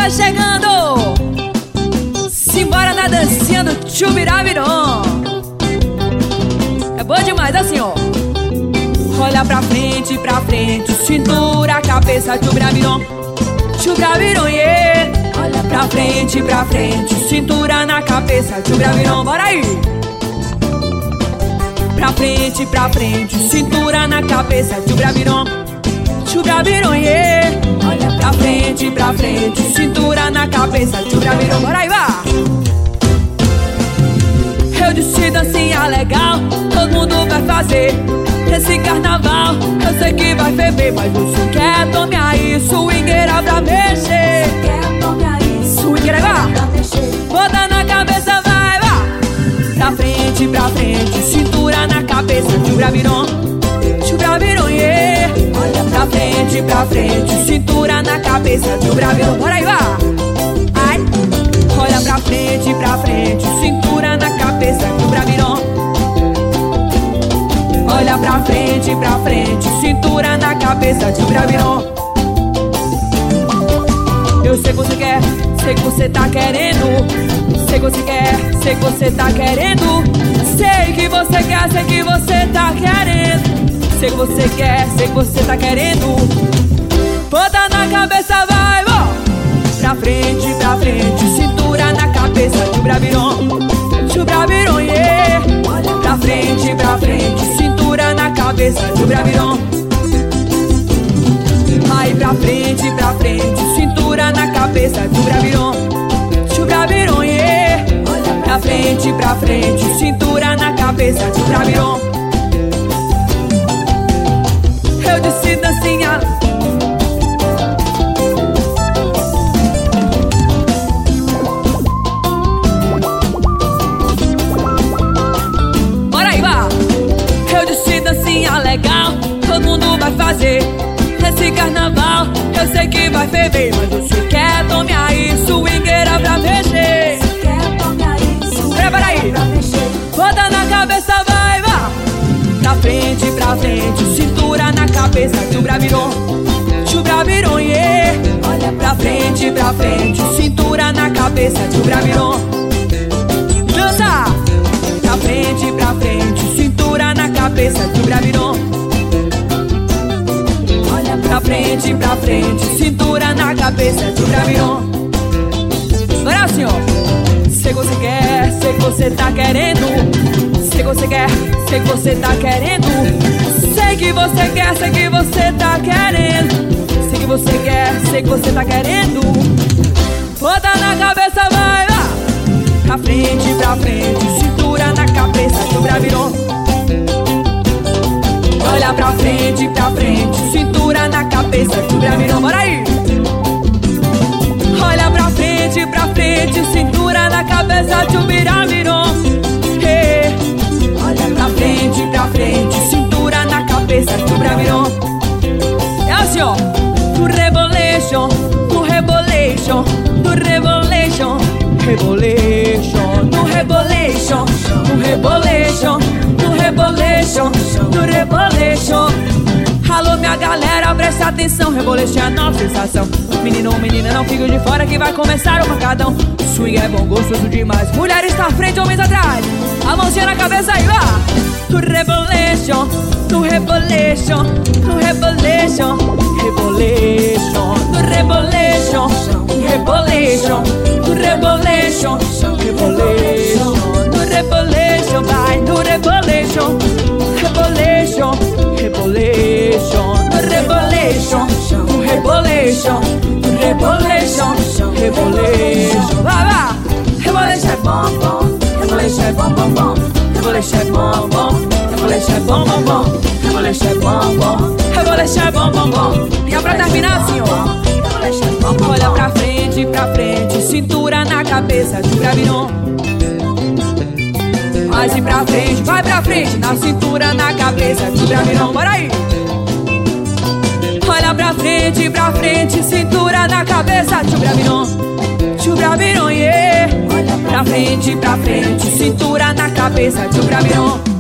tá chegando. Simbora na dancinha do Chubirabiron. É boa demais, assim ó. Olha pra frente, cintura, cabeça, Chubirabiron. Chubirabiron, yeah. Olha pra frente, cintura na cabeça, Chubirabiron. Bora aí. Pra frente, cintura na cabeça, Chubirabiron. Chubirabiron, yeah. Olha pra frente, cintura na cabeça, Chubirabiron. Bora aí, vá. Eu disse dancinha legal, todo mundo vai fazer. Esse carnaval, eu sei que vai ferver, mas você quer, tome aí, swingueira pra mexer. Swingueira, vá. Bota na cabeça, vai, vá. Pra frente, cintura na cabeça, Chubirabiron. Chubirabiron, yeah. Olha pra frente, cintura na cabeça, Chubirabiron. Bora aí, vá. Ai. Olha pra frente, cintura na cabeça, Chubirabiron. Olha pra frente, cintura na cabeça, Chubirabiron. Eu sei que você quer, sei que você tá querendo. Sei que você quer, sei que você tá querendo. Sei que você quer, sei que você tá querendo. Sei que você quer, sei que você tá querendo. Bota na cabeça, vai, ó. Pra frente, cintura na cabeça, Chubirabiron. Chubirabiron, yeah. Olha pra frente, cintura na cabeça, Chubirabiron. Vai pra frente, cintura na cabeça, Chubirabiron. Chubirabiron, yeah. Olha pra frente, cintura na cabeça, Chubirabiron. Eu disse dancinha. Bora aí, vá. Eu disse dancinha legal, todo mundo vai fazer. Esse carnaval, eu sei que vai ferver, mas você quer, tome aí, swingueira pra mexer. Bora aí. Bota na cabeça, vai, vá. Pra frente, cintura na cabeça, Chubirabiron. Chubirabiron, yeah. Olha pra frente, cintura na cabeça, Chubirabiron. Dança. Pra frente, cintura na cabeça, Chubirabiron. Olha pra frente, cintura na cabeça, Chubirabiron. Agora assim, ó. Sei que você quer, sei que você tá querendo. Sei que você quer, sei que você tá querendo. Sei que você quer, sei que você tá querendo. Sei que você quer, sei que você tá querendo. Bota na cabeça, vai lá. Pra frente, cintura na cabeça, Chubirabiron. Olha pra frente, cintura na cabeça, Chubirabiron. Bora aí. Olha pra frente, cintura na cabeça, Chubirabiron. Hey. Olha pra frente, cintura na cabeça, Chubirabiron. É assim, ó. No rebolation, no rebolation, no rebolation, rebolation, no rebolation, no rebolation, no rebolation, no rebolation. Alô, minha galera, presta atenção, rebolation é a nova sensação. Menino ou menina, não fique de fora que vai começar o pancadão. Swing é bom, gostoso demais. Mulheres na frente, homens atrás. A mãozinha na cabeça aí, vá. No rebolation, no rebolation, no rebolation, rebolation, no rebolation, rebolation, no rebolation, rebolation, no rebolation, vai, no rebolation, rebolation, rebolation, no rebolation, no rebolation, no rebolation, rebolation, vai, vai. Rebolation é bom, bom, rebolation é bom, bom, bom, rebolation é bom, bom, rebolation é bom, bom, bom, rebolation é bom, bom, rebolation é bom, bom, bom. E pra terminar assim, ó. Olha pra frente, cintura na cabeça, Chubirabiron. Mais e pra frente, vai pra frente, na cintura, na cabeça, Chubirabiron. Bora aí. Olha pra frente, cintura na cabeça, Chubirabiron. Chubirabiron, yeah. Olha pra frente, cintura na cabeça, Chubirabiron.